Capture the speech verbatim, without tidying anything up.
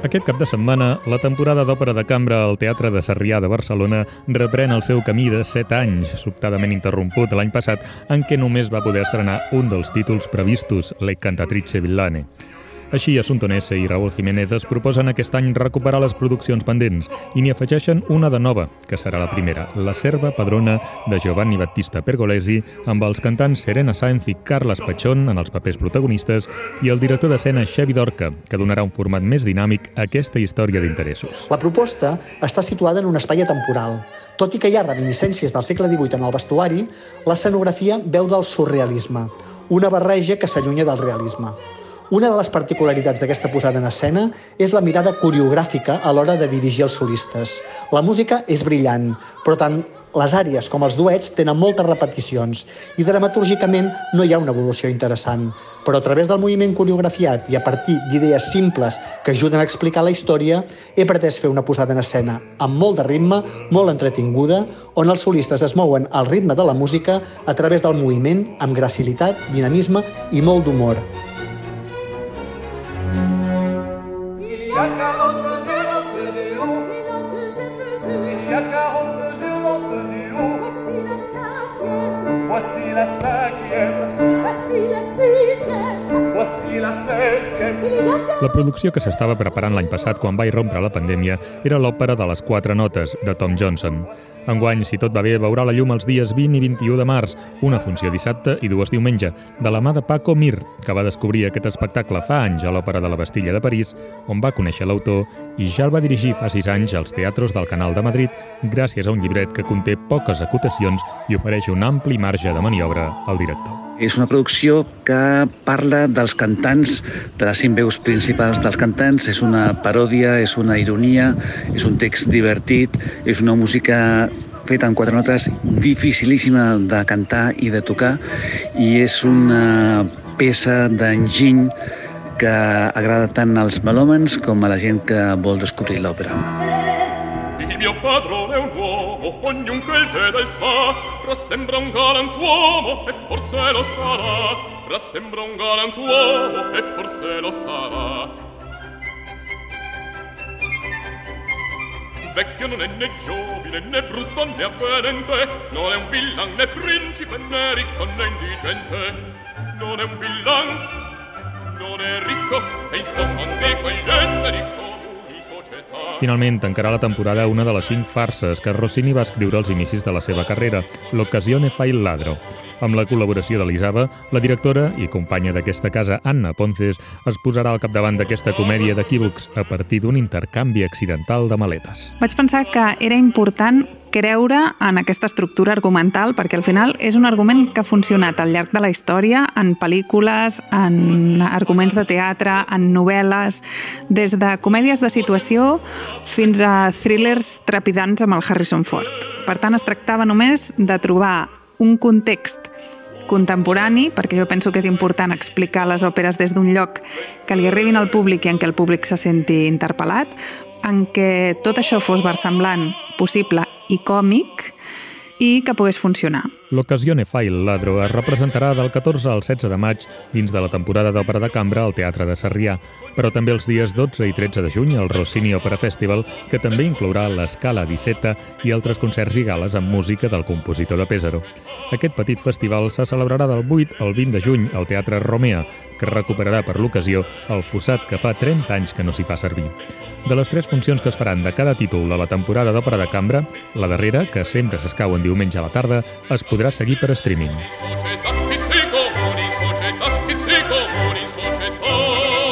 Aquest cap de setmana, la temporada d'òpera de cambra al Teatre de Sarrià de Barcelona reprèn el seu camí de set anys, sobtadament interromput l'any passat, en què només va poder estrenar un dels títols previstos, Le Cantatrice Villane. Així, Assunto Nesse i Raúl Jiménez es proposen aquest any recuperar les produccions pendents i n'hi afegeixen una de nova, que serà la primera, La serva padrona de Giovanni Battista Pergolesi, amb els cantants Serena Sáenz i Carles Pachón en els papers protagonistes i el director d'escena Xevi Dorca, que donarà un format més dinàmic a aquesta història d'interessos. La proposta està situada en un espai atemporal. Tot i que hi ha reminiscències del segle divuit en el vestuari, l'escenografia beu del surrealisme, una barreja que s'allunya del realisme. Una de les particularitats d'aquesta posada en escena és la mirada coreogràfica a l'hora de dirigir els solistes. La música és brillant, però tant les àries com els duets tenen moltes repeticions i dramatúrgicament no hi ha una evolució interessant. Però a través del moviment coreografiat i a partir d'idees simples que ajuden a explicar la història, he pretès fer una posada en escena amb molt de ritme, molt entretinguda, on els solistes es mouen al ritme de la música a través del moviment amb gracilitat, dinamisme i molt d'humor. Il y a quarante mesures dans ce duo. Voici la deuxième mesure. Il y a quarante mesures dans ce duo. Voici la quatrième. Voici la cinquième. Voici la sixième. Voici la septième. La producció que s'estava preparant l'any passat quan va irrompre la pandèmia era l'òpera de les quatre notes, de Tom Johnson. Enguany, si tot va bé, veurà la llum els dies vint i vint-i-u de març, una funció dissabte i dues diumenge, de la mà de Paco Mir, que va descobrir aquest espectacle fa anys a l'Òpera de la Bastilla de París, on va conèixer l'autor i ja el va dirigir fa sis anys als teatres del Canal de Madrid gràcies a un llibret que conté poques acotacions i ofereix un ampli marge de maniobra al director. És una producció que parla dels cantants, de les cinc veus principals dels cantants. És una paròdia, és una ironia, és un text divertit, és una música feta en quatre notes, dificilíssima de cantar i de tocar, i és una peça d'enginy que agrada tant als melòmans com a la gent que vol descobrir l'òpera. Il mio padrone è un uomo, ognunque il veda il sa, rassembra un galantuomo e forse lo sarà, rassembra un galantuomo e forse lo sarà. Vecchio non è né giovine, né brutto né avvenente, non è un villan né principe né ricco né indigente, non è un villan, non è ricco, e insomma di quegli esseri comuni società. Finalment, tancarà la temporada una de les cinc farses que Rossini va escriure als inicis de la seva carrera, L'occasione fa il ladro. Amb la col·laboració d'Elisava, la directora i companya d'aquesta casa, Anna Ponces, es posarà al capdavant d'aquesta comèdia d'equívocs a partir d'un intercanvi accidental de maletes. Vaig pensar que era important creure en aquesta estructura argumental perquè al final és un argument que ha funcionat al llarg de la història en pel·lícules, en arguments de teatre, en novel·les, des de comèdies de situació fins a thrillers trepidants amb el Harrison Ford. Per tant, es tractava només de trobar un context contemporani, perquè jo penso que és important explicar les òperes des d'un lloc que li arribin al públic i en què el públic se senti interpel·lat, en què tot això fos versemblant, possible i còmic, i que pogués funcionar. L'Occasione fa il ladro es representarà del catorze al setze de maig dins de la temporada d'òpera de cambra al Teatre de Sarrià, però també els dies dotze i tretze de juny al Rossini Opera Festival, que també inclourà l'Scala di Seta i altres concerts i gales amb música del compositor de Pesaro. Aquest petit festival se celebrarà del vuit al vint de juny al Teatre Romea, que recuperarà per l'ocasió el fossat que fa trenta anys que no s'hi fa servir. De les tres funcions que es faran de cada títol de la temporada d'òpera de cambra, la darrera, que sempre s'escau en diumenge a la tarda, es podrà seguir per streaming. Società, chi si comuni, società, chi si comuni, società.